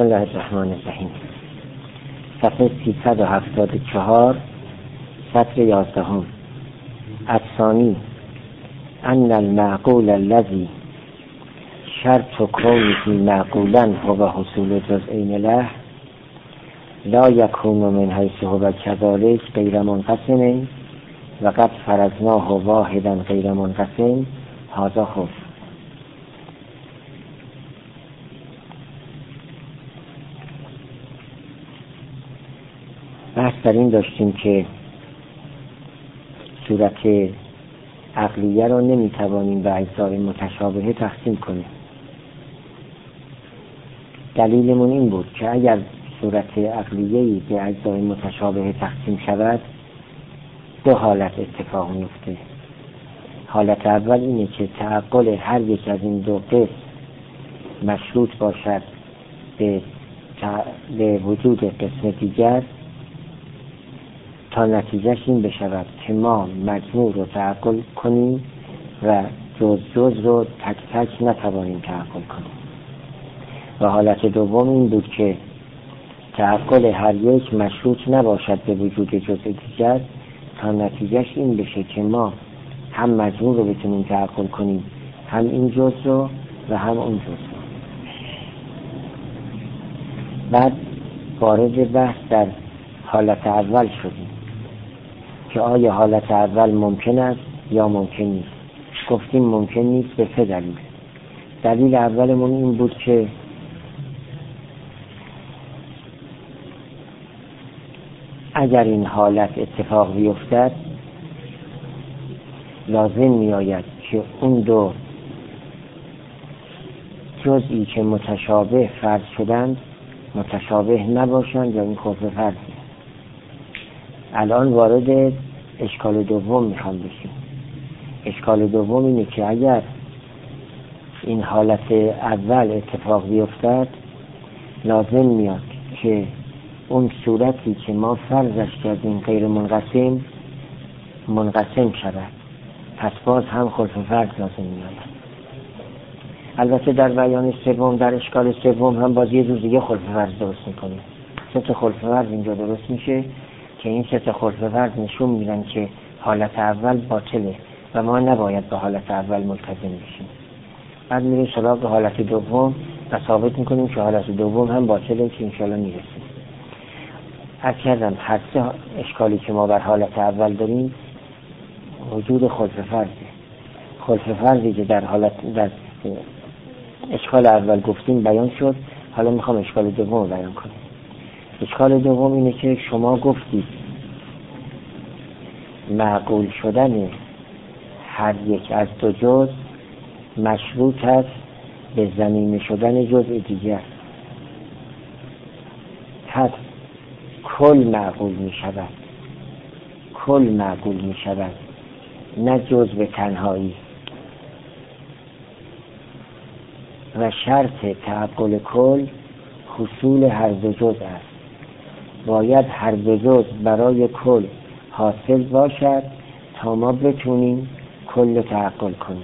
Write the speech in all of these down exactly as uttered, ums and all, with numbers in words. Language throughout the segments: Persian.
بسم الله الرحمن الرحیم. صفحه سیصد و هفتاد و چهار، سطر یازدهم. الثانی ان المعقول الذي شرط كونه معقولا هو حصول جزئین له لا يكون من حيث هو كذلك غير منقسم وقد فرضناه واحدا غير منقسم هذا خف. بحث در این داشتیم که صورت عقلیه را نمیتوانیم به اجزای متشابه تقسیم کنیم. دلیلمون این بود که اگر صورت عقلیه‌ای به اجزای متشابه تقسیم شود دو حالت اتفاق میفته. حالت اول اینه که تعقل هر یک از این دو قسم مشروط باشد به, به وجود قسم دیگر تا نتیجهش این بشود که ما مجموع رو تعقل کنیم و جز جز رو تک تک نتوانیم تعقل کنیم. و حالت دوم این بود که تعقل هر یک مشروط نباشد به وجود جزء دیگر تا نتیجهش این بشه که ما هم مجموع رو بتونیم تعقل کنیم، هم این جز رو و هم اون جز رو. بعد وارد بحث در حالت اول شدیم که آیا حالت اول ممکن است یا ممکن نیست. گفتیم ممکن نیست به سه دلیل. دلیل اولمون این بود که اگر این حالت اتفاق بیفتد لازم می آید که اون دو جزئی که متشابه فرض شدند متشابه نباشند یا این خلف فرضی. الان وارد اشکال دوم میخوام بشیم. اشکال دوم اینه که اگر این حالت اول اتفاق بیفتد لازم میاد که اون صورتی که ما فرضش کردیم غیر منقسم منقسم شود، پس باز هم خلف فرض لازم میاد. البته در بیان سوم، در اشکال سوم هم باز یه جور دیگه خلف فرض درست میکنیم. سه تا خلف فرض اینجا درست میشه که این سه تا خلف فرض نشون میدن که حالت اول باطله و ما نباید به حالت اول ملتزم بشیم. بعد میریم سراغ حالت دوم و ثابت میکنیم که حالت دوم هم باطله که انشاءالله میرسیم. از کردم هر سه اشکالی که ما بر حالت اول داریم وجود خلف فرضه. خلف فرضی که در حالت در اشکال اول گفتیم بیان شد، حالا میخوام اشکال دوم بیان کنم. اشکال دوم اینه که شما گفتید معقول شدن هر یک از دو جز مشروط است به ضمیمه شدن جزء دیگر. پس کل معقول می شود، کل معقول می شود، نه جز به تنهایی. و شرط تعقل کل حصول هر دو جز است. باید هر دو جز برای کل حاصل باشد تا ما بتونیم کل تعقل کنیم.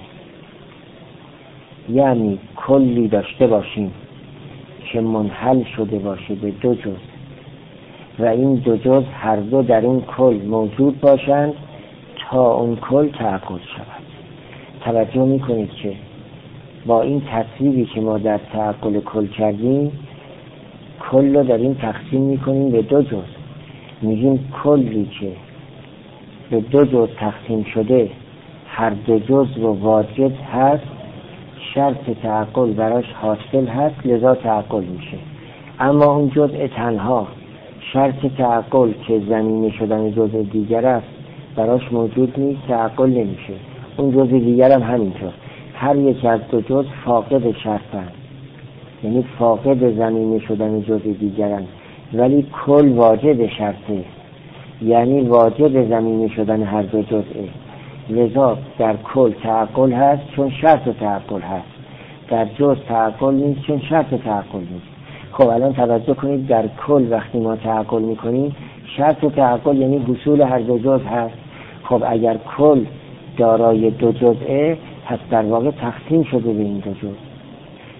یعنی کلی داشته باشیم که منحل شده باشه به دو جز و این دو جز هر دو در این کل موجود باشند تا اون کل تعقل شود. توجه میکنید که با این تصویری که ما در تعقل کل کردیم کل رو در این تقسیم میکنیم به دو جز. میگیم کلی که به دو جز تقسیم شده هر دو جز رو واجد هست، شرط تعقل براش حاصل هست، لذا تعقل میشه. اما اون جزء تنها شرط تعقل که ضمیمه شدن جزء دیگر است براش موجود نیست، تعقل نمیشه. اون جزء دیگر هم همینطور. هر یک از دو جز فاقد شرط هست، یعنی فاقد ضمیمه شدن جزء دیگر هست، ولی کل واجد شرطه، یعنی واجد ضمیمه شدن هر دو جزءه. لذا در کل تعقل هست چون شرط تعقل هست، در جز تعقل نیست چون شرط تعقل نیست. خب الان توجه کنید، در کل وقتی ما تعقل میکنیم شرط تعقل یعنی حصول هر دو جز هست. خب اگر کل دارای دو جزئه پس در واقع تقسیم شده به این دو جز.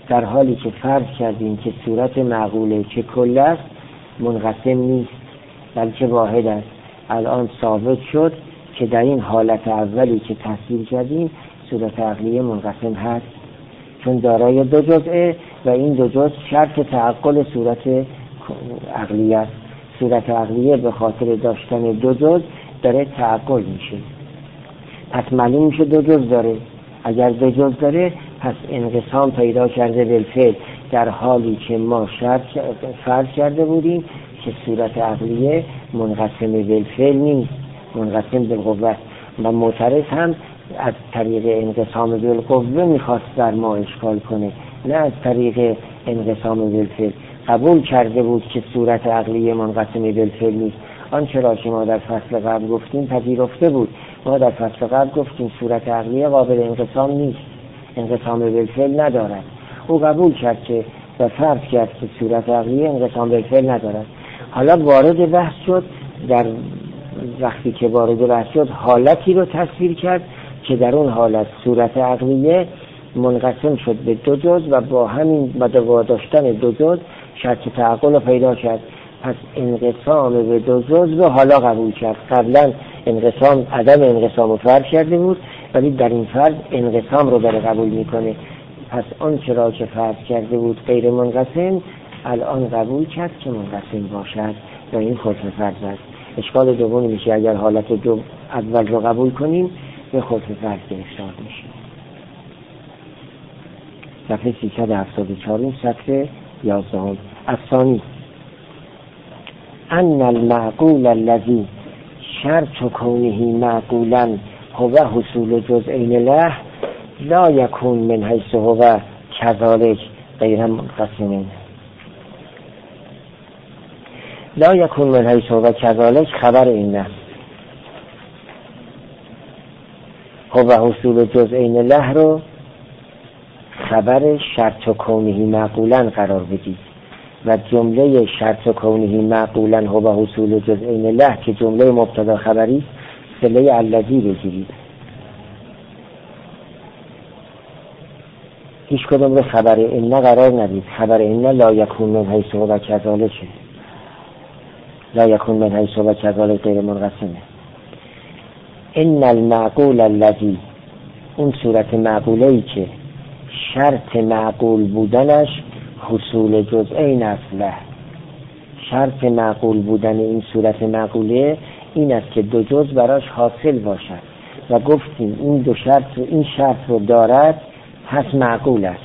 در حالی که فرض کردیم که صورت معقوله که کل است منقسم نیست بلکه واحد است. الان ثابت شد که در این حالت اولی که تصویر کردیم صورت عقلیه منقسم هست، چون دارای دو جزئه و این دو جزء شرط تعقل صورت عقلیه است. صورت عقلیه به خاطر داشتن دو جزء داره تعقل میشه، پس معلوم میشه دو جزء داره. اگر دو جزء داره پس انقسام پیدا کرده بالفعل، در حالی که ما شرط فرض کرده بودیم که صورت عقلیه منقسم بالفعل نیست، منقسم بالقوه. و معترض هم از طریق انقسام بالقوه میخواست در ما اشکال کنه، نه از طریق انقسام بالفعل. قبول کرده بود که صورت عقلیه منقسم بالفعل نیست. آنچه را که ما در فصل قبل گفتیم پذیرفته بود. ما در فصل قبل گفتیم صورت عقلیه قابل انقسام نیست، انقسام بالفعل ندارد. او قبول کرد که و فرض کرد که صورت عقلیه انقسام بالفعل ندارد. حالا وارد بحث شد، در وقتی که وارد بحث شد حالتی رو تصویر کرد که در اون حالت صورت عقلیه منقسم شد به دو جزء و با همین با داشتن دو جزء شرط تعقل رو پیدا کرد. پس انقسام به دو جزء رو حالا قبول کرد. قبلا انقسام عدم انقسام رو فرض کرده بود، ولی در این فرض انقسام رو داره قبول میکنه. پس آن چرا که فرض کرده بود غیر منقسم الان قبول کرد که منقسم باشد و این خلف فرض است. اشکال دومی میشه اگر حالت دو اول رو قبول کنیم به خلف فرض گرفتار میشه. صفحه سیصد و هفتاد و چهار صفحه یازده. الثانی ان المعقول الذي شرط کونه معقولا هو حصول جزئین له لا یکون من حیث هو کذالک غیر منقسم. لا یکون من حیث هو کذالک خبر این نه هو حصول جزئین له رو خبر شرط کونه معقولا قرار بدید و جمله شرط کونه معقولا هو حصول جزئین له که جمله مبتدا خبری صله الذی بگیرید. هیچ کدوم رو خبر این قرار ندید. خبر این لا یکون من حیث هو کذالک، لا یکون من حیث هو کذالک غیر منقسمه. ان المعقول الذی، اون صورت معقوله‌ای که شرط معقول بودنش حصول جزئین اصله، شرط معقول بودن این صورت معقوله این است که دو جزء براش حاصل باشد و گفتیم این دو شرط رو این شرط رو دارد پس معقول است.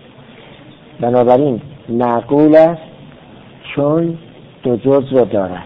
بنابراین معقول است چون دو جزء رو دارد.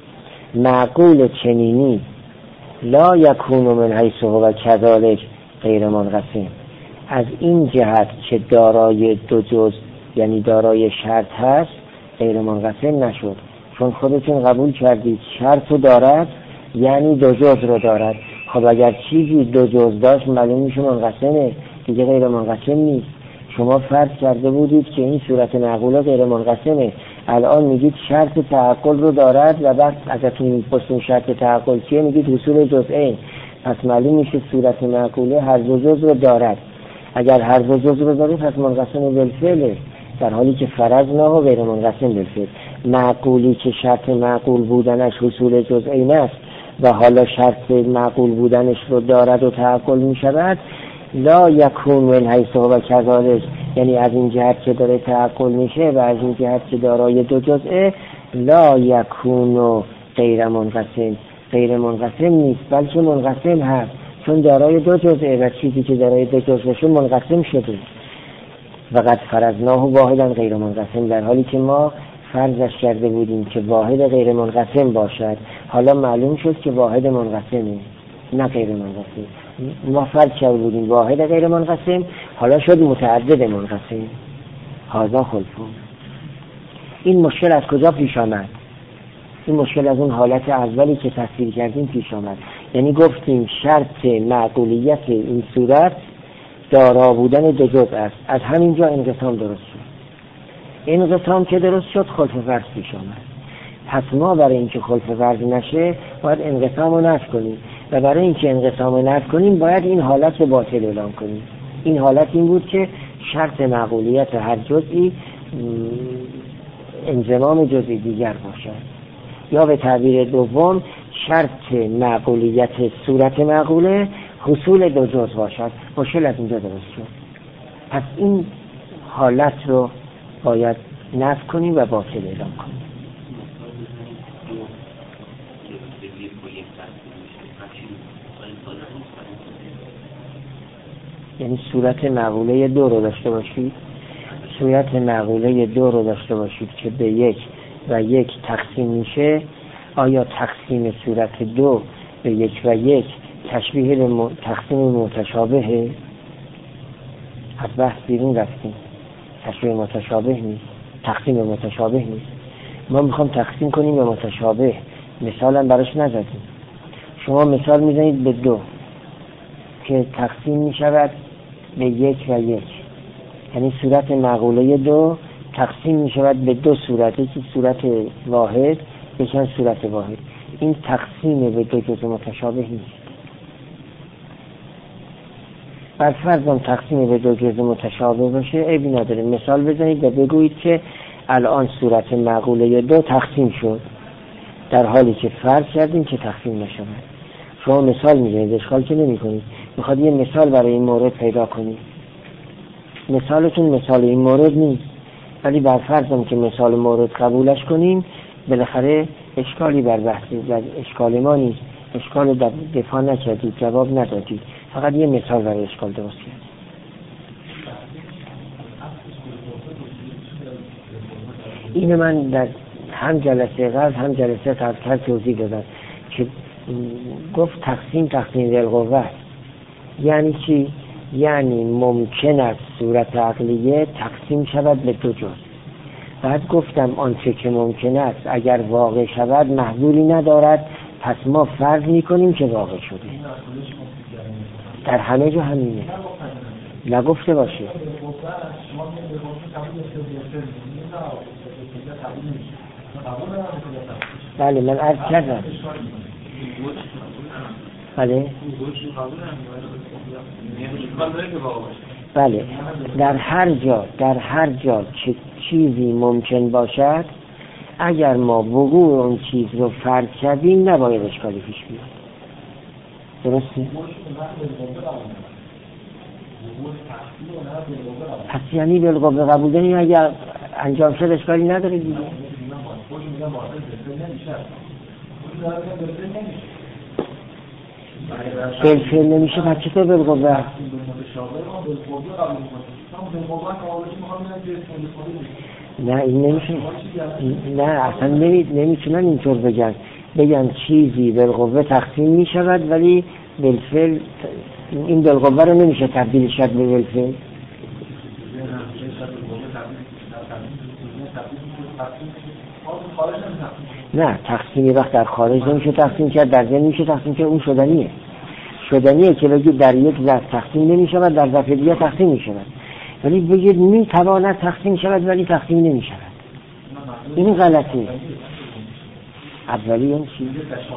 معقول چنینی لا یکون من حیث هو کذالک غیر منقسم، از این جهت که دارای دو جزء یعنی دارای شرط هست غیر منقسم نشد، چون خودتون قبول کردید شرط رو دارد یعنی دو جزء رو دارد. خب اگر چیزی دو جزء داشت معلوم میشه منقسمه دیگه، غیر منقسم نیست. شما فرض کرده بودید که این صورت معقوله غیر منقسمه، الان میگید شرط تعقل رو دارد و بعد ازتون میپرسیم شرط تعقل چیه، میگید حصول جزئین. پس معلوم میشه صورت معقوله هر دو جزء رو دارد. اگر هر دو جزء رو داره پس منقسم بالفعل، در حالی که فرضنا و غیر منقسم بالفعل. معقولی که شرط معقول بودنش حصول جزئین است و حالا شرط معقول بودنش رو دارد و تعقل می شود، لا یکون من حیث هو کذالک، یعنی از این جهت که داره تعقل میشه و از این جهت که دارای دو جزئه، لا یکون غیر منقسم، غیر منقسم نیست بلکه منقسم هست چون دارای دو جزئه و چیزی که دارای دو جزئه منقسم شده. و قد فرضناه واحدا غیر منقسم، در حالی که ما فرضش کرده بودیم که واحد غیر منقسم باشد، حالا معلوم شد که واحد منقسمه نه غیر منقسم. ما فرض کرده بودیم واحد غیر منقسم، حالا شد متعدد منقسم. هذا خلفه. این مشکل از کجا پیش آمد؟ این مشکل از اون حالت اولی که تصویر کردیم پیش آمد. یعنی گفتیم شرط معقولیت این صورت دارا بودن دو جزء است. از همینجا انقسام درست شد. انقسام که درست شد خلف فرض پیش آمد. پس ما برای اینکه خلف فرض نشه باید انقسام رو نفی کنیم و برای اینکه انقسام رو نفی کنیم باید این حالت رو باطل اعلام کنیم. این حالت این بود که شرط معقولیت هر جزئی انضمام جزئی دیگر باشد، یا به تعبیر دوم شرط معقولیت صورت معقوله حصول دو جز باشد. مشکل از اینجا درست شد. پس این حالت رو باید نفی کنیم و باطل اعلام کنیم. یعنی صورت معقوله دو رو داشته باشید، صورت معقوله دو رو داشته باشید که به یک و یک تقسیم میشه. آیا تقسیم صورت دو به یک و یک تشبیه به م... تقسیم متشابهه؟ از بحث بیرون رفتیم. تشبیه متشابه نیست، تقسیم متشابه نیست. ما میخوام تقسیم کنیم به متشابه، مثالا براش نزدیم. شما مثال میزنید به دو که تقسیم میشود به یک و یک، یعنی صورت معقوله دو تقسیم میشود به دو صورت، یکی صورت واحد یکی صورت واحد. این تقسیم به دو جزء متشابه نیست. بر فرض اون تقسیم به دو جزء متشابه باشه عیبی نداره. مثال بزنید و بگویید که الان صورت معقوله دو تقسیم شد، در حالی که فرض کردیم که تقسیم نشود. شما مثال میزنید، اشکال که نمی کنید، میخواد یه مثال برای این مورد پیدا کنید. مثالتون مثال این مورد نیست، ولی بر فرضم که مثال مورد قبولش کنیم، بالاخره اشکالی بر بحث اشکال ما نیست. اشکال دفاع نکردید، جواب ندادید، فقط یه مثال برای اشکال درست کرد. اینو من در هم جلسه قبل هم جلسه قبل توضیح دادم که گفت تقسیم تقسیم بالقوه. یعنی چی؟ یعنی ممکن است صورت عقلیه تقسیم شود به دو جزء. بعد گفتم آنچه که ممکن است اگر واقع شود محذوری ندارد، پس ما فرض میکنیم که واقع شده. در همه جا همینه، نگفته باشه. بله من عرض کردم. بله بله در هر جا در هر جا که چیزی ممکن باشد، اگر ما وقوع اون چیز رو فرض کردیم نباید اشکالی پیش بیاد. درسته؟ پس یعنی بالقوه قبول داریم، اگر انجام شد اشکالی نداره دیگه. بالفعل نمیشه، پس چطور بالقوه؟ نه این نمیشه، نه اصلا نمیتونن اینطور بگن. بگن چیزی بالقوه تقسیم میشود ولی بالفعل این بالقوه رو نمیشه تبدیل شد به بالفعل. نه تقسیمی وقت در خارج نمیشه تقسیم کرد، در ذهن میشه تقسیم کرد. اون شدنیه شدنیه که بگید در یک ظرف تقسیم نمیشود، در ظرف دیگه تقسیم میشود. ولی بگید میتواند تقسیم شود ولی تقسیم نمیشود، این غلطه. اولی این چی؟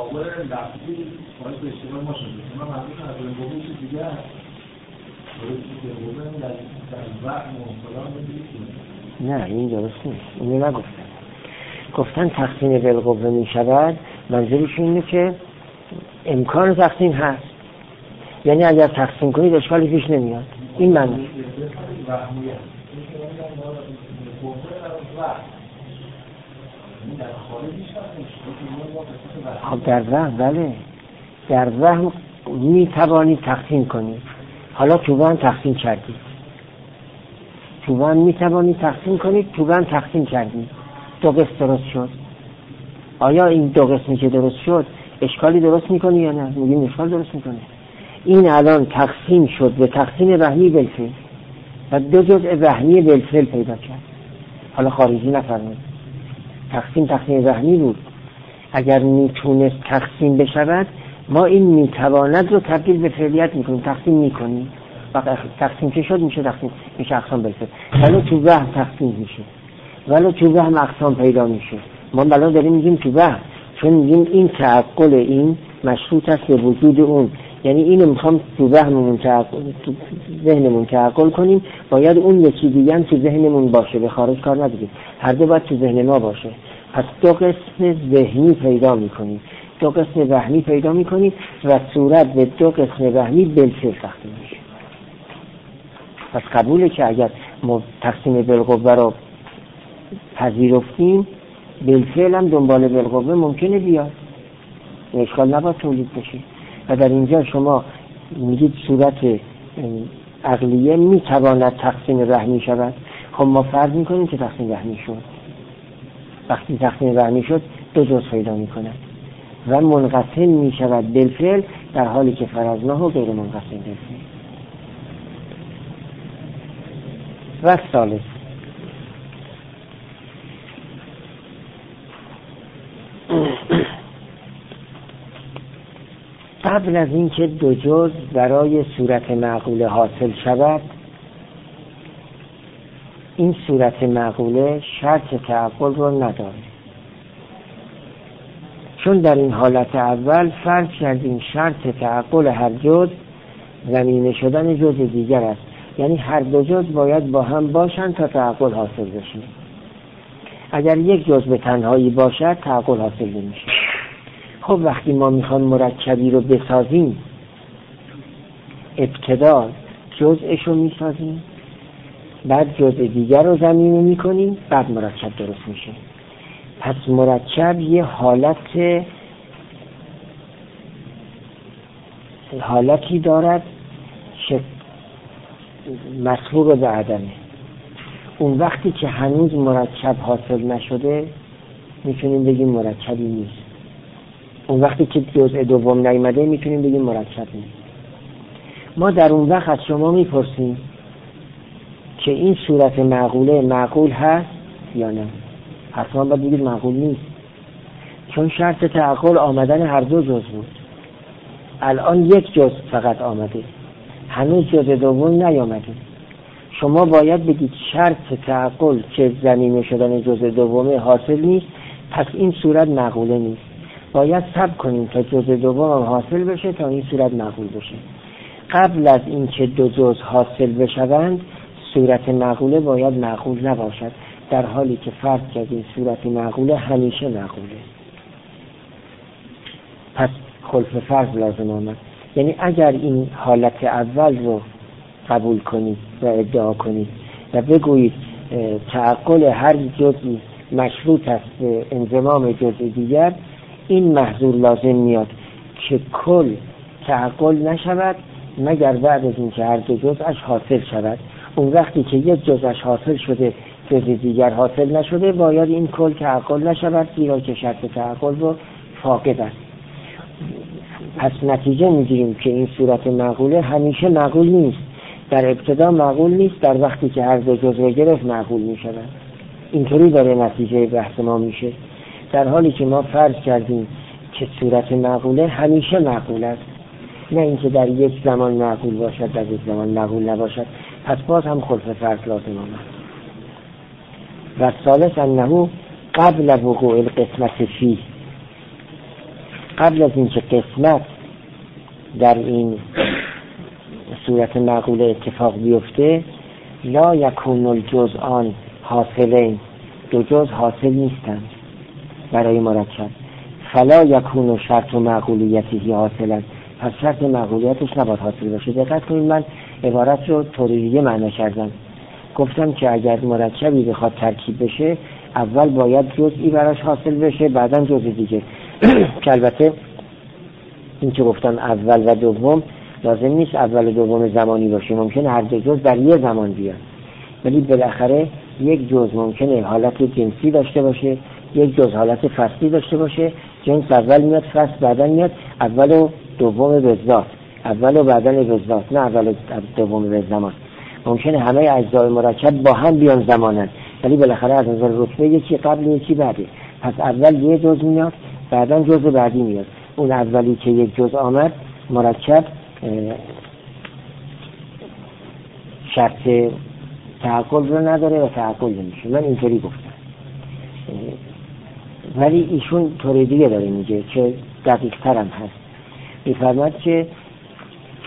نه این درست نیست، اینو نگفتن. گفتن تقسیم بالقوه می شود، منظورشون اینه که امکان تقسیم هست، یعنی اگر تقسیم کنید اشکالی پیش نمیاد. این معنی. خب در وهم بله، در وهم می توانید تقسیم کنید. حالا تو وهم تقسیم کردید، تو وهم می توانید تقسیم کنید، تو وهم تقسیم کردید، دو قسم درست شد. آیا این دو قسمی که درست شد اشکالی درست میکنه یا نه؟ میگیم اشکال درست میکنه. این الان تقسیم شد به تقسیم وهمی بالفعل و دو جزء وهمی بالفعل پیدا کرد. حالا خارجی نفرمایید، تقسیم تقسیم وهمی بود. اگر میتونست تقسیم بشود، ما این میتواند رو تبدیل به فعلیت میکنیم، تقسیم میکنیم. وقت تقسیم که شد میشه تقسیم، میشه اقسام بالفعل. ولی تو وهم تقسیم میشه، ولی تو وهم اقسام پیدا میشه. ما بلا داریم میگیم تو وهم، چون میگیم این تعقل این مشروط است به وجود اون. یعنی اینو میخوام تو ذهنمون تعقل تو ذهنمون تعقل کنیم، باید اون یکی دیگه هم تو ذهنمون باشه، به خارج کار نداریم، هر دو باید تو ذهن ما باشه. پس دو قسم ذهنی پیدا میکنیم، دو قسم وهمی پیدا میکنیم و صورت به دو قسم وهمی بالفعل تقسیم میشه. پس قبوله که اگر ما تقسیم بالقوه رو پذیرفتیم، بالفعل هم دنبال بالقوه ممکنه بیاد، اشکال نباید تولید بشه. و در اینجا شما میگید صورت عقلیه میتواند تقسیم وهمی شود. خب ما فرض میکنیم که تقسیم وهمی شد. وقتی تقسیم وهمی شد دو جزء پیدا میکنه و منقسم میشود بالفعل، در حالی که فرضناه و غیر منقسم بالفعل. و ثالث قبل از اینکه دو جزء برای صورت معقوله حاصل شود، این صورت معقوله شرط تعقل رو نداره، چون در این حالت اول فرض کردیم شرط تعقل هر جزء ضمیمه شدن جزء دیگر است، یعنی هر دو جزء باید با هم باشند تا تعقل حاصل بشه. اگر یک جزء به تنهایی باشد تعقل حاصل نمیشه. خب وقتی ما میخوام مرکبی رو بسازیم، ابتدا جزءش رو میسازیم، بعد جزء دیگر رو ضمیمه میکنیم، بعد مرکب درست میشه. پس مرکب یه حالت حالتی دارد که مسبوق به عدمه. اون وقتی که هنوز مرکب حاصل نشده میتونیم بگیم مرکبی نیست. اون وقتی که جزء دوم نیامده میتونیم بگیم مرکب نیست. ما در اون وقت از شما میپرسیم که این صورت معقوله معقول هست یا نه؟ حتما باید بگید معقول نیست، چون شرط تعقل آمدن هر دو جزء بود. الان یک جزء فقط آمده، هنوز جزء دوم نیامده. شما باید بگید شرط تعقل که ضمیمه شدن جزء دوم حاصل نیست، پس این صورت معقوله نیست. باید صبر کنیم تا جزء دوم حاصل بشه تا این صورت معقول بشه. قبل از اینکه دو جزء حاصل بشوند صورت معقوله باید معقول نباشد، در حالی که فرض کردیم صورت معقوله همیشه معقوله. پس خلف فرض لازم آمد. یعنی اگر این حالت اول رو قبول کنید و ادعا کنید و بگویید تعقل هر جزئی مشروط است به انضمام جزء دیگر، این محظور لازم میاد که کل تعقل نشود مگر بعد از اینکه هر دو جزءش حاصل شود. اون وقتی که یک جزءش حاصل شده جزء دیگر حاصل نشده باید این کل تعقل نشود، زیرا که شرط تعقل رو فاقد است. پس نتیجه میگیریم که این صورت معقوله همیشه معقول نیست. در ابتدا معقول نیست، در وقتی که هر دو جزء گرفت معقول میشود. اینطوری داره نتیجه بحث ما میشه، در حالی که ما فرض کردیم که صورت معقوله همیشه معقول است، نه اینکه در یک زمان معقول باشد در یک زمان معقول نباشد. پس باز هم خلف فرض لازم آمد. و ثالث انه قبل وقوع القسمت فیه، قبل از اینکه قسمت در این صورت معقوله اتفاق بیفته، لا یکون الجزءان حاصلین، دو جزء حاصل نیستند برای مرکب. فلا یکون شرط معقولیتی حاصلا، پس شرط معقولیتش نباید حاصل باشه. دقت کنید من عبارت رو طوری دیگه معنی کردم. گفتم که اگر مرکبی بخواد ترکیب بشه اول باید جزئی براش حاصل بشه، بعداً جزء دیگه. که البته این که گفتم اول و دوم لازم نیست اول و دوم زمانی باشه، ممکنه هر دو جزء در یه زمان بیاد، ولی بالاخره یک جزء ممکنه حالت جنسی داشته باشه، یک جزء حالت فصلی داشته باشه. جنس اول میاد، فصل بعداً میاد، اول و دوم به ذات، اول و بعداً به ذات، نه اول و دوم به زمان. ممکنه همه اجزای مرکب با هم بیان زمانن، ولی بالاخره از نظر رتبه یکی قبل یکی بعده. پس اول یه جزء میاد، بعداً جزء بعدی میاد. اون اولی که یک جزء آمد مرکب شرط تعقل رو نداره و تعقل نمیشه. من اینطوری گفتم، ولی ایشون طور دیگه داره میگه که دقیق ترم هست. میفرماد که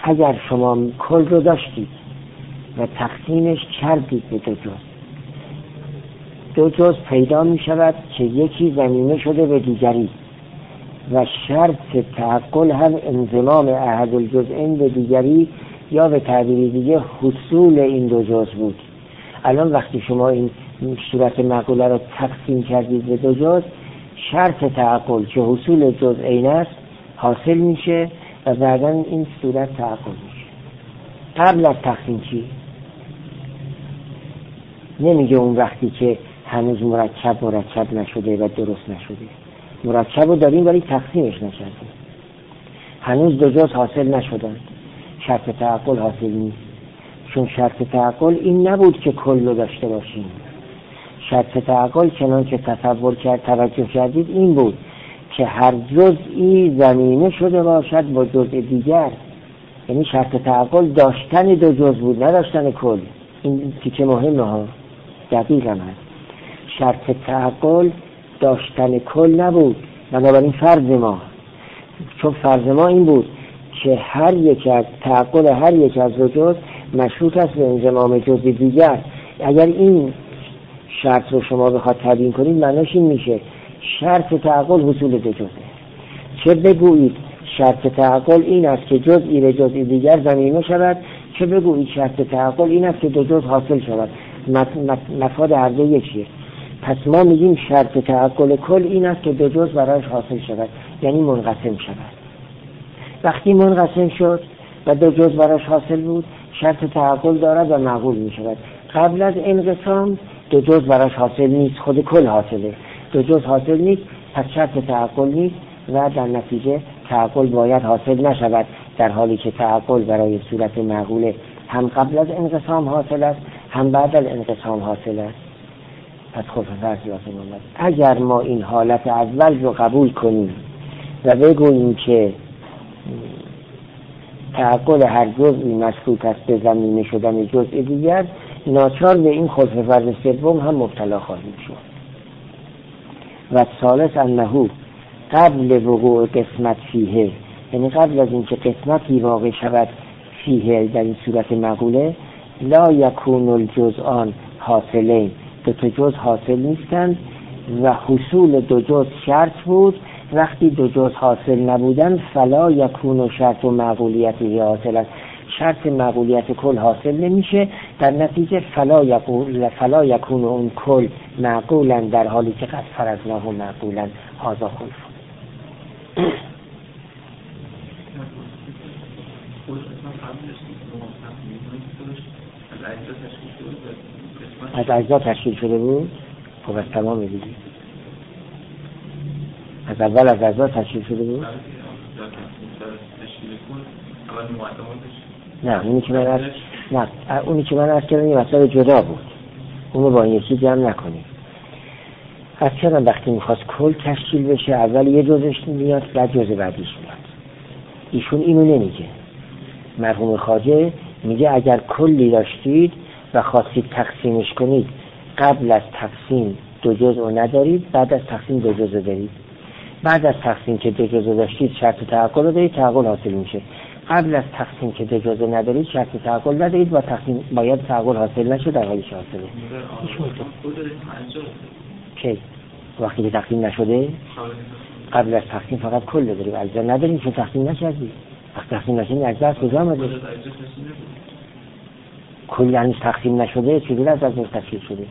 اگر شما کل رو داشتید و تقسیمش کردید به دو جز، دو جز پیدا می شود که یکی ضمیمه شده به دیگری و شرط تعقل هم انضمام احد الجزئین به دیگری یا به تعبیر دیگه حصول این دو جز بود. الان وقتی شما این صورت معقوله رو تقسیم کردید به دو جز، شرط تعقل که حصول جزئین است حاصل میشه و بعداً این صورت تعقل میشه. قبل از تقسیم چی؟ نمیگه اون وقتی که هنوز مرکب مرکب نشده و درست نشده. مرکب رو داریم ولی تقسیمش نشده، هنوز دو جز حاصل نشدن، شرط تعقل حاصل نیست. چون شرط تعقل این نبود که کل رو داشته باشیم. شرط تعقل چنان که تصور کرد توجه کردید این بود که هر جزئی ضمیمه شده باشد با جزء دیگر. یعنی شرط تعقل داشتن دو جز بود، نداشتن کل. این تیکه مهمه ها، دقیق هم هست. شرط تعقل داشتن کل نبود. بنابراین فرض ما، چون فرض ما این بود که هر یک از تعقل هر یک از دو جز مشروط است به انضمام جزء دیگر. اگر این شرط رو شما بخواد تبیین کنید معناش این میشه شرط تعقل حصول دو جزه. چه بگویید شرط تعقل این است که جزئی به جزء دیگر ضمیمه شود، چه بگویید شرط تعقل این است که دو جز حاصل شود. مفاد هر دو یکیه. پس ما میگیم شرط تعقل کل این است که دو جز برایش حاصل شود، یعنی منقسم شود. وقتی منقسم شد و دو جز برایش حاصل بود، شرط تعقل دارد و معقول می شود. قبل از انقسام دو جز برایش حاصل نیست، خود کل حاصله. دو جز حاصل نیست، پس شرط تعقل نیست و در نتیجه تعقل باید حاصل نشود، در حالی که تعقل برای صورت معقوله هم قبل از انقسام حاصل است هم بعد از انقسام حاصل است. پس خب فرضی واسه ما اگر ما این حالت اول رو قبول کنیم و بگوییم که تعقل هر جزئی مشروط است به ضمیمه شدن جزء دیگر، ناچار به این خلف فرض سوم هم مبتلا خواهیم شد. و ثالث انه قبل وقوع قسمت فیه، یعنی قبل از اینکه قسمتی واقع شود فیه در این صورت مقوله، لا یکون الجزءان حاصلین، دو تا جز حاصل نیستند و حصول دو جز شرط بود. وقتی دو جز حاصل نبودن فلا یکون شرط و معقولیتی حاصل است، شرط معقولیت کل حاصل نمیشه، در نتیجه فلا یکون فلا یکون اون کل معقولا در حالی که قد فرضناه معقولا. هذا خلف. از اجزا تشکیل شده بود. خب از تمام دیگه از اول از اجزا تشکیل شده بود. نه اونی که من از نه اونی که من از کردم یه مسئله جدا بود، اونو با این یکی جمع نکنیم. از کردم وقتی میخواست کل تشکیل بشه اول یه جزش میاد بعد جز بعدیش میاد. ایشون اینو نمیگه. مرحوم خواجه میگه اگر کلی داشتید و خواستید تقسیمش کنید، قبل از تقسیم دو جزء ندارید، بعد از تقسیم دو جزء دارید. بعد از تقسیم که دو جزء داشتید شرط تعقل رو دارید، تعقل حاصل میشه. قبل از تقسیم که دو جزء ندارید شرط تعقل ندارید و تقسیم باید تعقل حاصل نشه، در حالی که حاصله. کی؟ وقتی که تقسیم نشده قبل از تقسیم فقط کل داریم، اجزا نداریم چون تقسیم نشدید. وقتی تقسیم نشدید اجزا از کجا آمده؟ کل یعنی تقسیم نشده، چجوری از اجزا تشکیل شده؟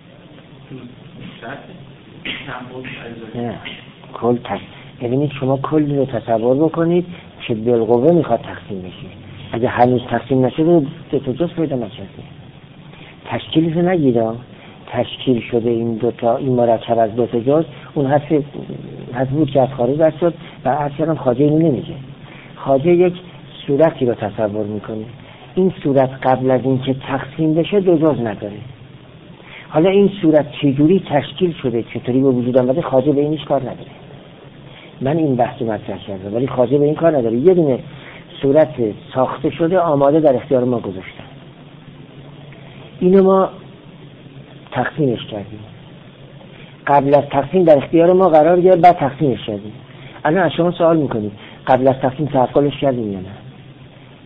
نه کل تقسیم. ببینید شما کلی رو تصور بکنید که بالقوه میخواد تقسیم بشه. اگه هنوز تقسیم نشده دو تا جز پیدا نشده، تشکیلش رو نگیدم تشکیل شده این دوتا، این مرکب از دوتا جز. اون حرف حرف بود که از خارج برد شد و اصلا خواجه اینو نمیگه. خواجه یک صورتی رو تصور میکنه، این صورت قبل از این که تقسیم بشه دو جز نداره. حالا این صورت چجوری تشکیل شده، چطوری به وجود آمده، خواجه به اینش کار نداره. من این بحث رو مطرح کردم ولی خواجه به این کار نداره. یه دونه صورت ساخته شده آماده در اختیار ما گذاشتن، اینو ما تقسیمش کردیم. قبل از تقسیم در اختیار ما قرار گرفت، بعد تقسیمش کردیم. الان از شما سوال میکنیم قبل از تقسیم تعقلش کردیم یا نه؟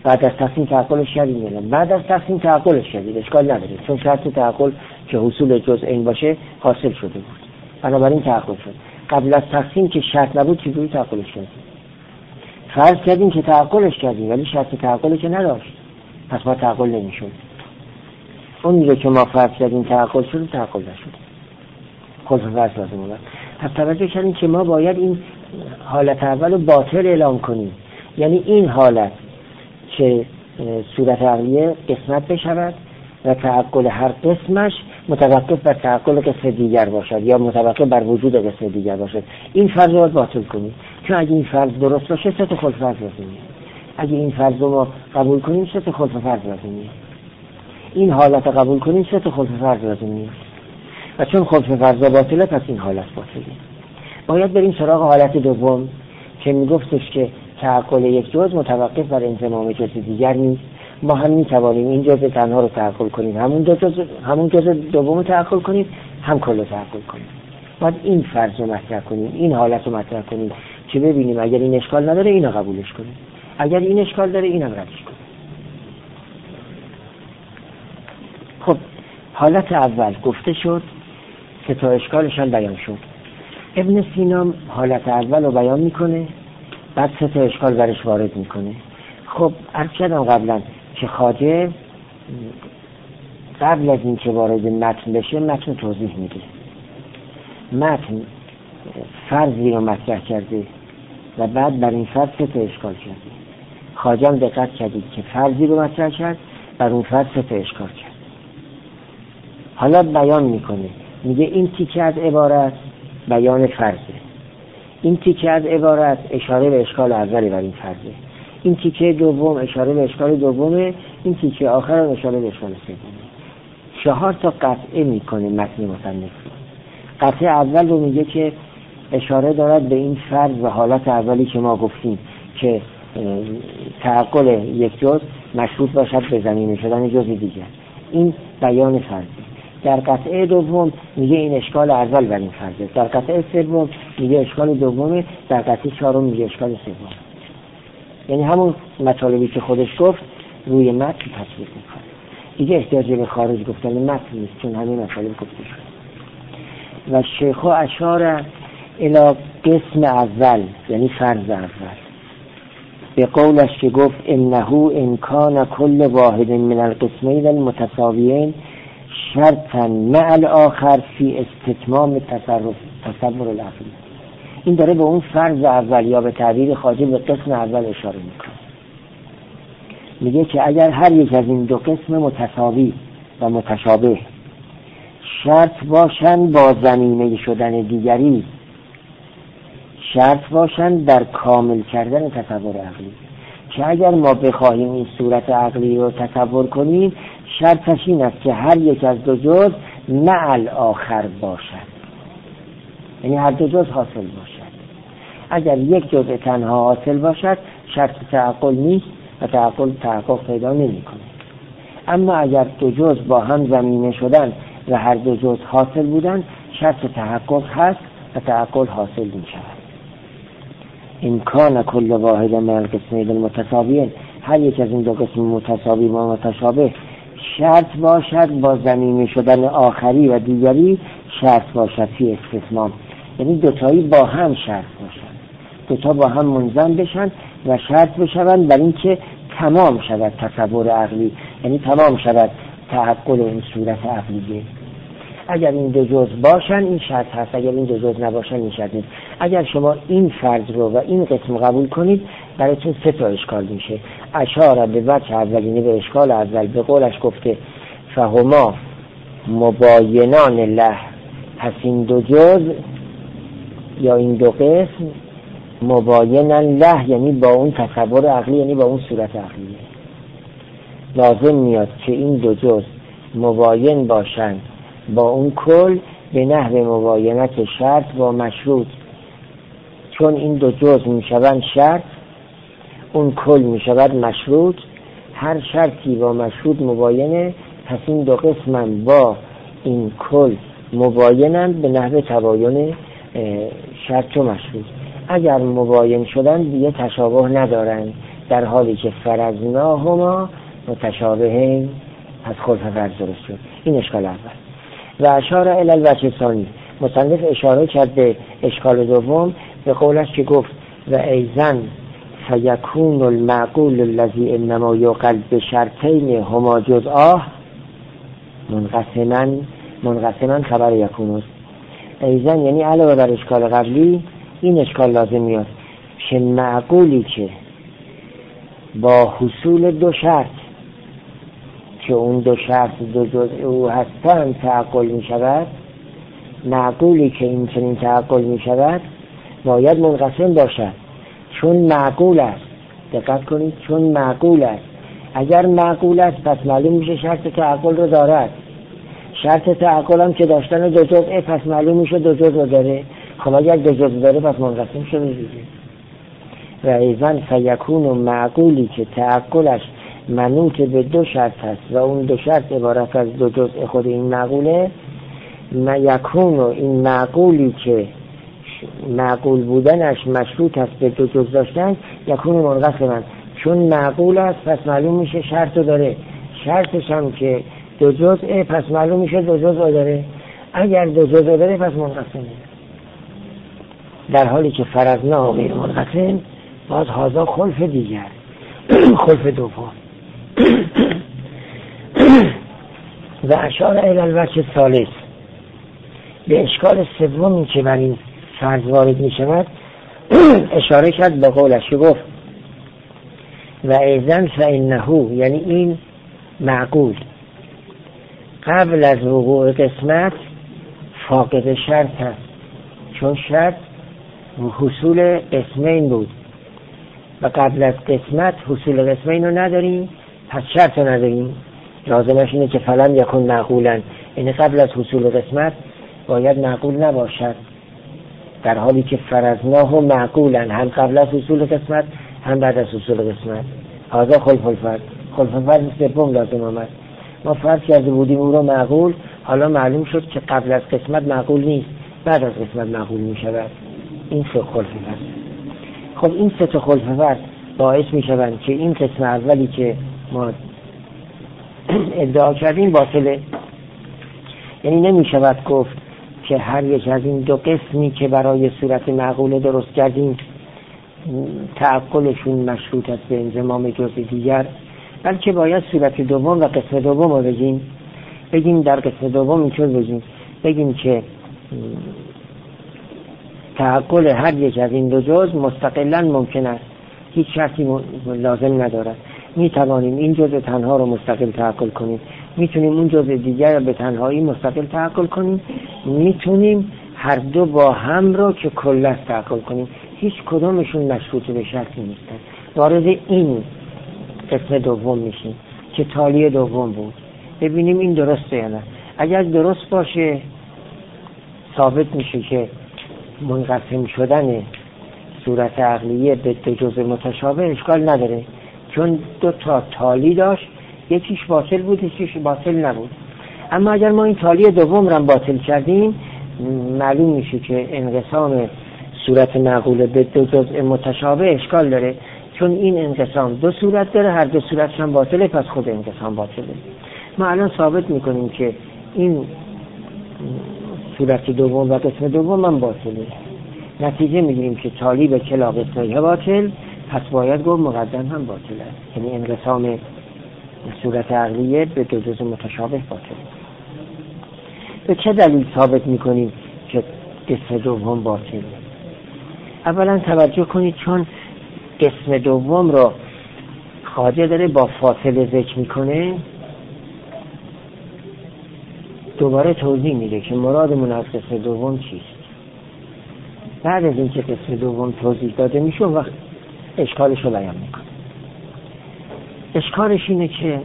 بعد از تقسیم تعقلش کردیم نه؟ بعد از تقسیم تعقلش کردیم، اشکال نداره، چون شرط تعقل که حصول جزء باشه حاصل شده بود، بنابراین تعقل شد. قبل از تقسیم که شرط نبود چجوری تعقلش کردیم؟ فرض کردیم که تعقلش کردیم ولی شرط تعقلش که نداشت، پس ما تعقل نمیشد. اون رو که ما فرض کردیم تعقل شد تعقل نشد، خلف فرض لازم بود. پس توجه کردیم که ما باید این حالت اول رو باطل اعلام کنیم، یعنی این حالت که صورت عقلیه قسمت بشود و تعقل هر قسمش متوقف بر تعقل قسم دیگر باشد یا متوقف بر وجود قسم دیگر باشد، این فرض رو باید باطل کنیم. چون اگه این فرض درست باشه سه تا خلف فرض لازمیه، اگه این فرض رو ما قبول کنیم سه تا خلف فرض لازمیه، این حالت قبول کنیم سه تا خلف فرض لازمیه و چون خلف فرض باطله پس این حالت باطله. باید بریم سراغ حالت دوم که میگفتش که تعقل یک جزء متوقف بر انضمام جزء دیگر نیست. ما هم میتوانیم این جزء تنها رو تعقل کنیم، همون دو جزء همون جزء دوم رو تعقل کنیم، هم کل رو تعقل کنیم. باید این فرض رو مطرح کنیم، این حالت رو مطرح کنیم که ببینیم اگر این اشکال نداره اینو قبولش کنیم، اگر این اشکال داره اینم ردش کنیم. خب حالت اول گفته شد که تا اشکالش هم بیان شد. ابن سینا حالت اول رو بیان میکنه، بعد سه تا اشکال برش وارد میکنه. خب عرض کردم قبلا که خواجه قبل از این که وارد متن بشه متن توضیح میده. متن فرضی رو مطرح کرده و بعد بر این فرض سه تا اشکال کرده. خواجه هم دقت کردید که فرضی رو مطرح کرد، بر اون فرض سه تا اشکال کرد. حالا بیان میکنه، میگه این تیکه از عبارت بیان فرضه، این تیکه از عبارت اشاره به اشکال اولی بر این فرضه، این تیکه دوم اشاره به اشکال دومه، این تیکه آخر اشاره به اشکال سومه. چهار تا قطعه میکنه متن مصنف. قطعه اول رو میگه که اشاره دارد به این فرض و حالت اولی که ما گفتیم که تعقل یک جزء مشروط باشد به ضمیمه شدن جزء دیگر، این بیان فرضه. در قطعه دوم میگه این اشکال اول بر این فرضه، در قطعه سوم میگه اشکال دومه، در قطعه چهارم میگه اشکال سوم. یعنی همون مطالبی که خودش گفت روی متن تطبیق میکنه، دیگه احتیاجی به خارج گفتن متن نیست چون همین مطالب گفته شد. و شیخ اشاره الی قسم اول یعنی فرض اول به قولش که گفت انه امکان کل واحد من القسمین المتساویین شرطا مع الاخر فی استتمام تصرف تصور العقلی. این داره به اون فرض اول یا به تعبیر خواجه به قسم اول اشاره میکنه. میگه که اگر هر یک از این دو قسم متساوی و متشابه شرط باشند با ضمیمه شدن دیگری، شرط باشند در کامل کردن تصور عقلی، که اگر ما بخواهیم این صورت عقلی رو تصور کنیم شرطش این است که هر یک از دو جزء مع الاخر باشد، یعنی هر دو جزء حاصل باشد. اگر یک جزء تنها حاصل باشد شرط تعقل نیست و تعقل تحقق پیدا نمی کنه. اما اگر دو جزء با هم ضمیمه شدن و هر دو جزء حاصل بودن شرط تحقق هست و تعقل حاصل می شود. امکان کل واحد من القسمین المتساویین، هر یک از این دو قسم متساوی و متشابه شرط باشد با ضمیمه شدن آخری و دیگری شرط باشد فی استتمام، یعنی دوتایی با هم شرط باشن، دوتا با هم منضم بشن و شرط بشوند بر این که تمام شود تصور عقلی، یعنی تمام شود تعقل این صورت عقلیه. اگر این دو جزء باشن این شرط هست، اگر این دو جزء نباشن این شرط نیست. اگر شما این فرض رو و این قسم قبول کنید براتون سه تا اشکال میشه. اشاره به وجه اولینه به اشکال اول، به قولش گفته فهما مباینان له، پس این دو جزء یا این دو قسم مباینن له یعنی با اون تصور عقلی، یعنی با اون صورت عقلی. لازم میاد که این دو جزء مباین باشند با اون کل به نحو مباینت شرط با مشروط، چون این دو جزء میشوند شرط اون کل میشود مشروط، هر شرطی با مشروط مباینه، پس این دو قسم با این کل مباینند به نحو تباین شرط و مشروط. اگر مباین شدن دیگه تشابه ندارن، در حالی که فرضناهما متشابهین، پس خلف فرض درست شد. این اشکال اول. و اشاره الی الوجه ثانی، مصنف اشاره کرد به اشکال دوم به قولش که گفت و ایزن فیکون المعقول الذی انما یعقل بشرطین هما جزءاه منقسما منقسما خبر یکون است. ایزن یعنی علاوه بر اشکال قبلی این اشکال لازم میاد که معقولی که با حصول دو شرط که اون دو شرط دو جزء او هستن تعقل می شود، معقولی که این چنین تعقل می شود باید منقسم باشد چون معقول است. دقت کنید، چون معقول است. اگر معقول است پس معلوم میشه شرط تعقل رو دارد. شرط تعقل هم که داشتن دو جزء پس معلوم میشه دو جزء داره. خب اگر دو جزء داره پس منقسم شده دیگه. و ایضاً فیکون و معقولی که تعقلش منوط به دو شرط است و اون دو شرط عبارت از دو جزء خود این معقوله، یکون و این معقولی که معقول بودنش مشروط است به دو جزء داشتن، یکون منقسما چون معقول است پس معلوم میشه شرط داره. شرطش هم که دو جزء پس معلوم میشه دو جزء داره. اگر دو جزء داره پس منقسمه. در حالی که فرضنا غیر منقسم باز هازا خلف دیگر خلف دوم. و اشاره الی الوجه الثالث، به اشکال سومی که بر این فرض وارد می شود اشاره کرد به قولش گفت و ایضاً فانه، یعنی این معقول قبل از وقوع قسمت فاقد شرط است چون شرط حصول قسمین بود و قبل از قسمت حصول قسمین رو نداریم پس شرط رو نداریم. لازمش اینه که فلان یکون معقولا، یعنی قبل از حصول قسمت باید معقول نباشد، در حالی که فرضناه و معقولا هم قبل از حصول قسمت هم بعد از حصول قسمت. هذا خلف الفرض. خلف الفرض سوم لازم آمد. ما فرض کرده بودیم او رو معقول، حالا معلوم شد که قبل از قسمت معقول نیست، بعد از قسمت معقول می شود. این سه خلف فرض. خب این سه تا خلف فرض باعث می شوند که این قسم اولی که ما ادعا کردیم باطله. یعنی نمی شود گفت که هر یک از این دو قسمی که برای صورت معقوله درست کردیم تعقلشون مشروط است به انضمام جزء دیگر، بلکه باید صورت دوم و قسم دوم رو بگیم. بگیم در قسم دوم اینطور بگیم بگیم که تعقل هر یک از این دو جزء مستقلاً ممکن است، هیچ شرطی لازم ندارد. می توانیم این جزء تنها رو مستقل تعقل کنیم، میتونیم اون جزء دیگر رو به تنهایی مستقل تعقل کنیم، میتونیم هر دو با هم رو که کلا تعقل کنیم. هیچ کدومشون مشروط به شرطی نیستن. وارد این قسم دوم میشیم که تالی دوم بود. ببینیم این درسته یا نه. اگر درست باشه ثابت میشه که منقسم شدن صورت عقلیه به دو جزء متشابه اشکال نداره، چون دو تا تالی داشت، یکیش باطل بود یکیش باطل نبود. اما اگر ما این تالی دوم رو باطل کردیم معلوم میشه که انقسام صورت معقوله به دو جزء متشابه اشکال داره، چون این انقسام دو صورت داره، هر دو صورتش هم باطله، پس خود انقسام باطله. ما الان ثابت میکنیم که این صورت دوم و قسم دوم هم باطله. نتیجه میگیریم که تالی به کلا قسمه باطل، پس باید گفت مقدم هم باطل است. یعنی انقسام صورت عقلیه به دو جزء متشابه باطل. به چه دلیل ثابت میکنیم که قسم دوم باطل؟ اولا توجه کنید، چون قسم دوم رو خواجه داره با فاصله ذکر میکنه، دوباره توضیح میده که مرادمون از قسم دوم چیست. بعد از اینکه قسم دوم توضیح داده میشه وقت اشکالش رو بیان میکنه. اشکالش اینه که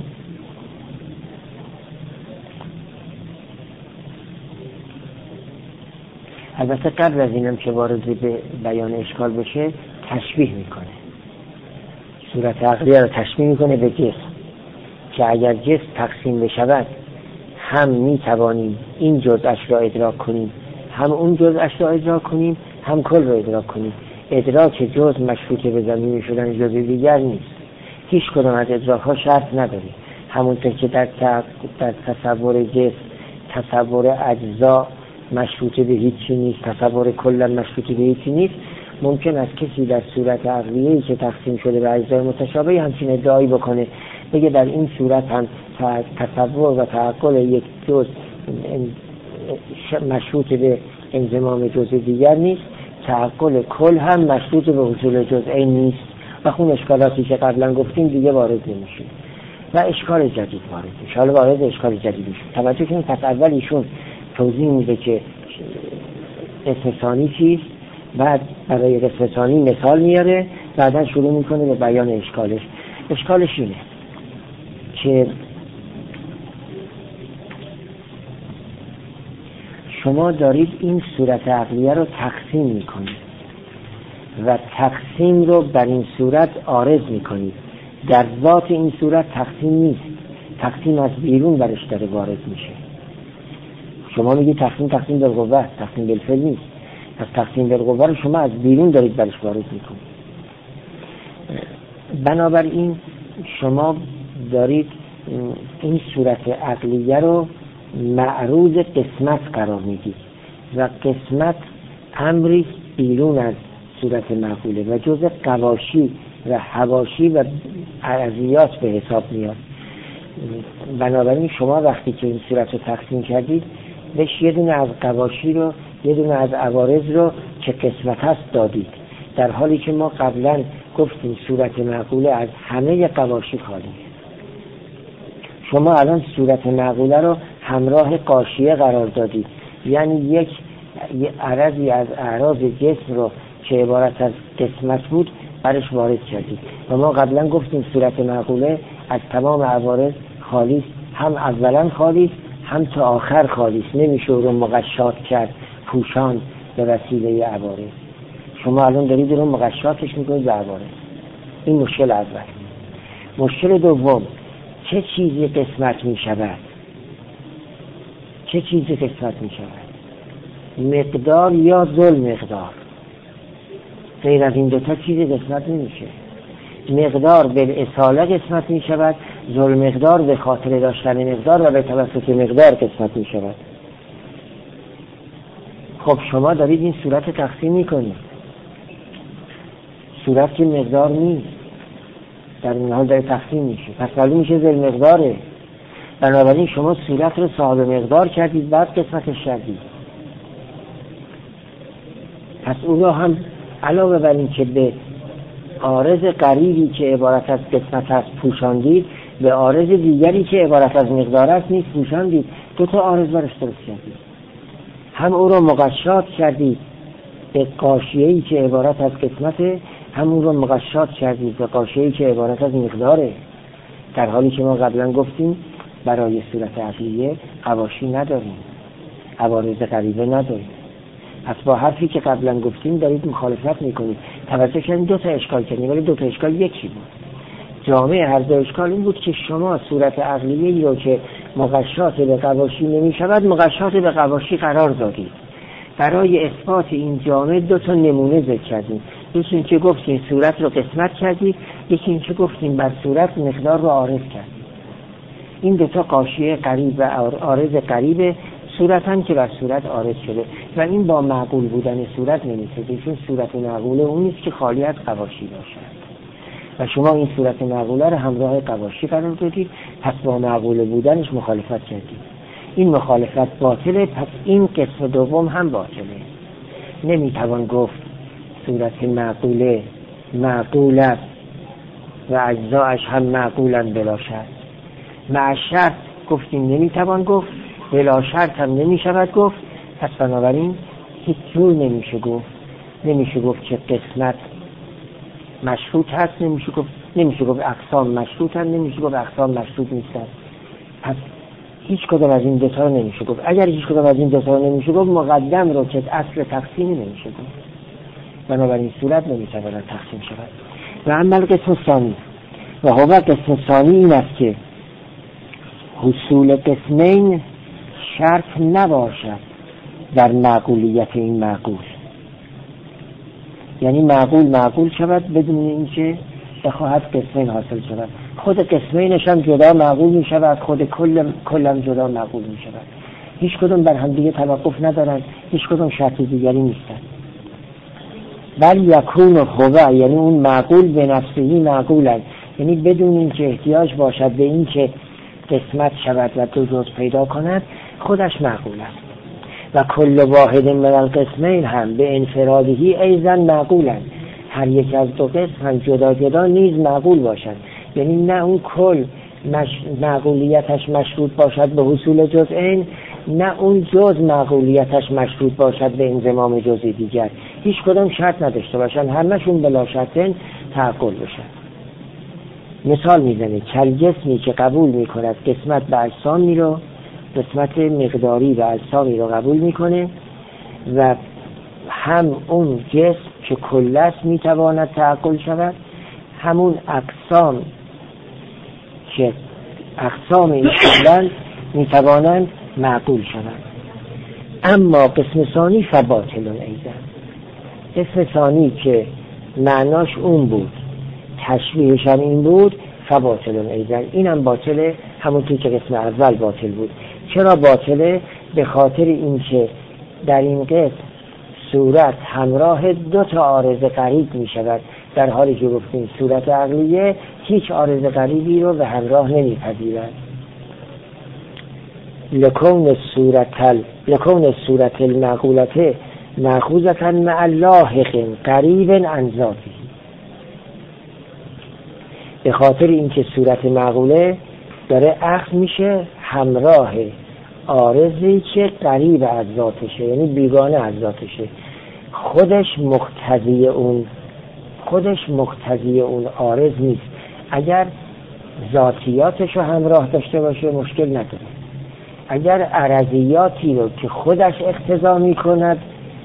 البته قبل از اینم که وارد به بیان اشکال بشه تشبیه میکنه، صورت عقلیه رو تشبیه میکنه به جسم، که اگر جسم تقسیم بشود هم میتوانیم این جزءش را ادراک کنیم، هم اون جزءش را ادراک کنیم، هم کل را ادراک کنیم. ادراک جزء مشروط به ضمیر شدن جزء دیگر نیست. هیچ کدام از ادراک ها شرط نداره. همونطور که در, در تصور جسم تصور اجزا مشروطه به هیچی نیست، تصور کلا مشروطه به هیچی نیست، ممکن است کسی در صورت عقلیه‌ای که تقسیم شده به اجزای متشابه همچین ادعایی بکنه، بگه در این صورت هم تصور و تعقل یک جز مشروط به انضمام جزء دیگر نیست، تعقل کل هم مشروط به حصول جزئی نیست و خون اشکالاتی که قبلا گفتیم دیگه وارد نمیشه و اشکال جدید وارد میشه. حالا وارد اشکال جدید میشه. توجه کنید پس اول ایشون توضیح میده که قسم ثانی چیست، بعد برای قسم ثانی مثال میاره، بعدا شروع میکنه به بیان اشکالش. اشکالش اینه که شما دارید این صورت عقلیه رو تقسیم میکنید و تقسیم رو بر این صورت عارض میکنید. در ذات این صورت تقسیم نیست، تقسیم از بیرون برش داره وارد میشه. شما میگید تقسیم تقسیم بالقوه، تقسیم بالفعل نیست. از تقسیم بالقوه رو شما از بیرون دارید برش وارد میکنید. بنابراین شما دارید این صورت عقلیه رو معروض قسمت قرار میدید و قسمت امری بیرون از صورت معقوله و جزء قواشی و حواشی و عرضیات به حساب میاد. بنابراین شما وقتی که این صورت رو تقسیم کردید بهش یه دونه از قواشی رو یه دونه از عوارض رو که قسمت هست دادید، در حالی که ما قبلا گفتیم صورت معقوله از همه قواشی خالی. شما الان صورت معقوله رو همراه قاشیه قرار دادید، یعنی یک عرضی از اعراض جسم رو که عبارت از قسمت بود برش وارد کردید و ما قبلا گفتیم صورت معقوله از تمام عوارض خالی، هم اولا خالی هم تا آخر خالی، نمیشه رو مغشات کرد پوشان به وسیله عوارض. شما الان دارید رو مغشاتش میکنید به عوارض. این مشکل اول. مشکل دوم، چه چیزی قسمت میشود؟ چه چیزی قسمت میشود؟ مقدار یا ذل مقدار؟ غیر از این دوتا چیزی قسمت نمیشه. مقدار به اصاله قسمت میشود، ذل مقدار به خاطر داشتن مقدار و به توسط مقدار قسمت میشود. خب شما دارید این صورت تقسیم میکنید، صورت که مقدار نیست، در این حال داره تقسیم میشه، پس معلوم میشه ذل مقداره. بنابراین شما صورت رو صاحب مقدار کردید بعد قسمتش کردید. پس او را هم علاوه بر این که به عارض قریبی که عبارت از قسمت هست پوشاندید، به عارض دیگری که عبارت از مقدار است نیست پوشاندید. دو تا عارض برش درست کردید، هم او را مغشات کردید به قاشیه‌ای که عبارت از قسمته، هم او را مغشات کردید به قاشیه‌ای که عبارت از مقداره، در حالی که ما قبلا گفتیم برای صورت عقلیه قواشی نداریم، عوارض غریبه نداریم. پس با حرفی که قبلا گفتیم دارید مخالفت میکنید. توجه کردید دو تا اشکال کردیم، ولی دو تا اشکال یکی بود. جامعه هر دو اشکال این بود که شما صورت عقلیه رو که مغشات به قواشی نمیشود مغشات به قواشی قرار دادید. برای اثبات این جامعه دو تا نمونه ذکر کردیم. یکی این که گفتیم صورت رو قسمت کردید، یکی این که گفتیم بر صورت مقدار رو عارض کردید. این دو تا قاشیه قریب و عارض قریب صورت هم که بر صورت عارض شده و این با معقول بودن صورت نمیشه، چون صورت معقوله اون نیست که خالی از قواشی باشد و شما این صورت معقوله رو همراه قواشی قرار دادید، پس با معقول بودنش مخالفت کردید. این مخالفت باطله، پس این قسم دوم هم باطله. نمیتوان گفت صورت معقوله معقول است و اجزایش هم معقولن بلا شرط. مع شرط گفتیم نمیتوان گفت، بلا شرط هم نمیشود گفت. پس بنابراین هیچ جور نمیشه گفت. نمیشه گفت که قسمت مشروط هست، نمیشه گفت نمیشه گفت اقسام مشروط هست، نمیشه گفت اقسام مشروط نیستن. پس هیچ کدام از این دو تا رو نمیشه گفت. اگر هیچ کدام از این دو تا رو نمیشه گفت، مقدم رو که اصل تقسیمی نمیشه گفت. بنابراین صورت نمیتواند تقسیم شود. و اما قسم ثانی و هو قسم ثانی این است که حصول قسمین شرط نباشد در معقولیت این معقول. یعنی معقول معقول شود بدون اینکه بخواهد قسمین حاصل شود. خود قسمینش هم جدا معقول می شود، خود کل کلم جدا معقول می شود. هیچ کدوم بر هم دیگه توقف ندارند، هیچ کدوم شرط دیگری نیستند. بل یکون هو، یعنی اون معقول به نفسهی معقول است، یعنی بدون اینکه احتیاج باشد به این که قسمت شود و دو جز پیدا کند، خودش معقول است. و کل واحد من القسمین هم به انفرادهی ایضا معقول است، هر یک از دو قسم هم جدا جدا نیز معقول باشد. یعنی نه اون کل مش... معقولیتش مشروط باشد به حصول جزئین، نه اون جز معقولیتش مشروط باشد به انضمام جزء دیگر. هیچ کدام شرط نداشته باشن، همشون بلا شرطن تعقل بشن. مثال میزنه کل جسمی که قبول میکند قسمت به اجسامی رو، قسمت مقداری به اجسامی رو قبول میکنه و هم اون جسم که کل است میتواند تعقل شود، همون اقسام که اقسام این کلن میتوانند معقول شوند. اما قسم ثانی فباطل ایضا، قسم ثانی که معناش اون بود، تشبیهش هم این بود، فباطل ایضا، اینم باطله همونطور که قسم اول باطل بود. چرا باطله؟ به خاطر اینکه در این قسم صورت همراه دو تا عارض قریب می شود، در حالی که گفتیم صورت عقلیه هیچ عارض قریبی رو به همراه نمی پذیرد. لکون صورت لکون صورت المعقولته مأخوذة مع لاحق قریب عن ذاته، به خاطر اینکه صورت معقوله داره اخذ میشه همراه عارضی که قریب از ذاتشه، یعنی بیگانه از ذاتشه، خودش مقتضی اون خودش مقتضی اون عارض نیست. اگر ذاتیاتش رو همراه داشته باشه مشکل نداره، اگر عرضیاتی رو که خودش اقتضا میکند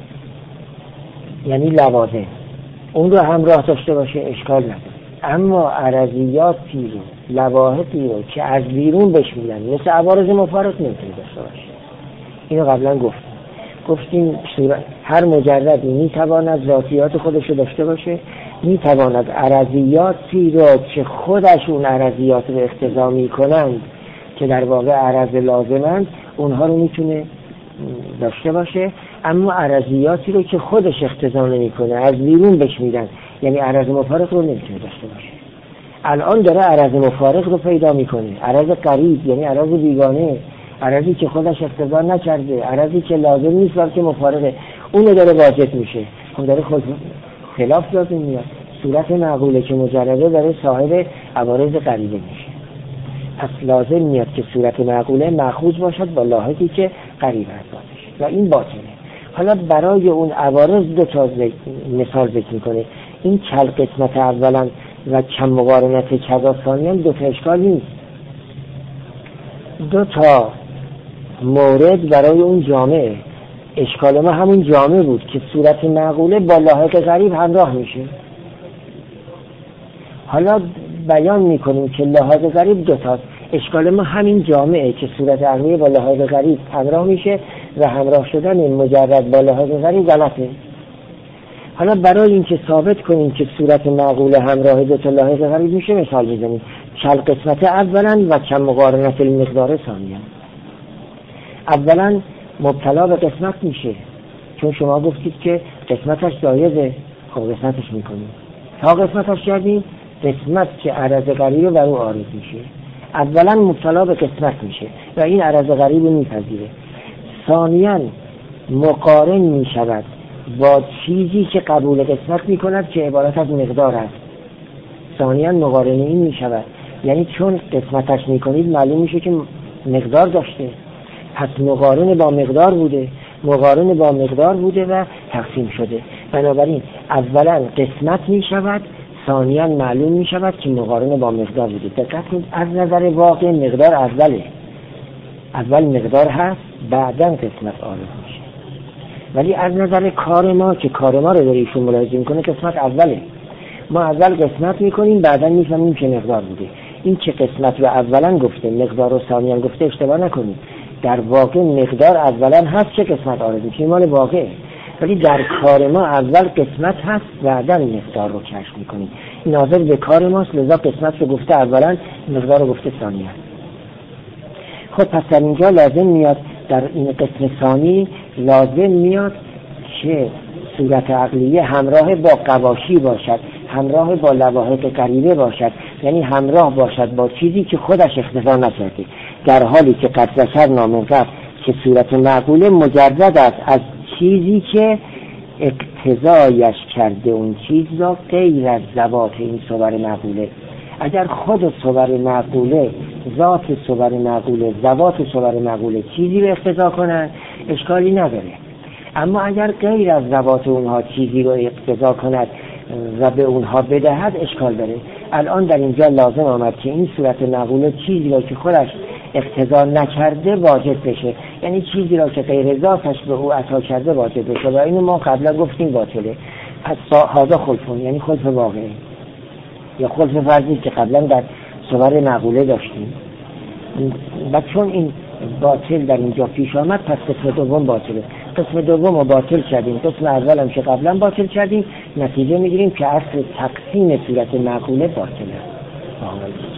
یعنی لوازم اون رو همراه داشته باشه اشکال نداره. اما عرضیاتی رو، لواحقی رو که از بیرون بهش میدن مثل عوارض مفارق نمیتونه داشته باشه. اینو قبلا گفتیم گفتیم هر مجردی میتواند ذاتیات خودش رو داشته باشه، میتواند عرضیاتی رو که خودش اون عرضیات رو اقتضا میکنند که در واقع عرض لازمند اونها رو میتونه داشته باشه، اما عرضیاتی رو که خودش اقتضا نمیکنه از بیرون بهش میدن یعنی عرض مفارق رو نمیتونه داشته باشه. الان داره عرض مفارق رو پیدا میکنه، عرض قریب یعنی عرض بیگانه، عرضی که خودش اقتضا نکرده، عرضی که لازم نیست بلکه مفارقه، اونو داره واجد میشه. خب داره خود خلاف لازم میاد. صورت معقوله که مجرده داره صاحب عوارض قریبه میشه. پس لازم میاد که صورت معقوله مأخوذ باشد با لاحقی که قریب از ذاتشه و این باطله. حالا برای اون عوارض دو تا مثال ذکر میکنه. این کل قسمت اولا و کم مقارنت کذا ثانیا دو تا اشکال نیست، دو تا مورد برای اون جامعه. اشکال ما همون جامعه بود که صورت معقوله با لاحق غریب همراه میشه. حالا بیان میکنیم که لاحق غریب دو تاست. اشکال ما همین جامعه که صورت عقلیه با لاحق غریب همراه میشه و همراه شدن این مجرد با لاحق غریب غلطه. حالا برای اینکه ثابت کنیم که صورت معقوله همراه دو تا لاحق غریب میشه مثال میزنیم. کل قسمت اولا و کم مقارنت المقدار ثانیا. اولا مبتلا به قسمت میشه چون شما گفتید که قسمتش جایزه، خب قسمتش میکنیم. تا قسمتش کردیم قسمت که عرض غریبه بر او عارض میشه. اولا مبتلا به قسمت میشه و این عرض غریب رو میپذیره. ثانیاً مقارن میشود با چیزی که قبول قسمت میکند که عبارت از مقدار است. ثانیاً مقارنه این میشود یعنی چون قسمتش میکنید معلوم میشه که مقدار داشته، پس مقارن با مقدار بوده، مقارن با مقدار بوده و تقسیم شده. بنابراین اولا قسمت میشود، ثانیاً معلوم میشود که مقارن با مقدار بوده. دقت کنید از نظر واقع مقدار اوله، اول مقدار هست بعداً قسمت عارض میشه. ولی از نظر کار ما که کار ما رو داره ایشون ملاحظه میکنه قسمت اوله، ما اول قسمت میکنیم بعداً میفهمیم که مقدار بوده. این که قسمت رو اولا گفته مقدار رو ثانیاً گفته اشتباه نکنید. در واقع مقدار اولا هست که قسمت عارض میشه، مال واقعه. ولی در کار ما اول قسمت هست بعداً مقدار رو کشف میکنیم. ناظر به کار ماست، لذا قسمت رو گفته اولا، مقدار رو گفته ثانیا. خب پس در اینجا لازم میاد، در این قسم ثانی لازم میاد که صورت عقلیه همراه با قواشی باشد، همراه با لواحق قریبه باشد، یعنی همراه باشد با چیزی که خودش اقتضا نکرده، در حالی که قد ذکرنا من قبل که صورت معقوله مجرد است از چیزی که اقتضایش کرده اون چیز را غیر از ذوات این صور معقوله. اگر خود صور معقوله، ذات صور معقوله، ذوات صور معقوله چیزی رو اقتضا کنن اشکالی نداره، اما اگر غیر از ذوات اونها چیزی رو اقتضا کند و به اونها بدهد اشکال داره. الان در اینجا لازم آمد که این صورت معقوله چیزی را که خودش اقتضا نکرده واجب بشه، یعنی چیزی را که غیر ذاتش به او عطا کرده واجب بشه، و اینو ما قبلا گفتیم باطله. پس هذا خلفون، یعنی خلف واقعی یا خلف فرضی که قبلا در صور معقوله داشتیم. و چون این باطل در اینجا پیش آمد پس قسم دوم باطله. قسم دوم رو باطل کردیم، قسم اول هم که قبلا باطل کردیم، نتیجه میگیریم که اصل تقسیم صورت معقوله باطله.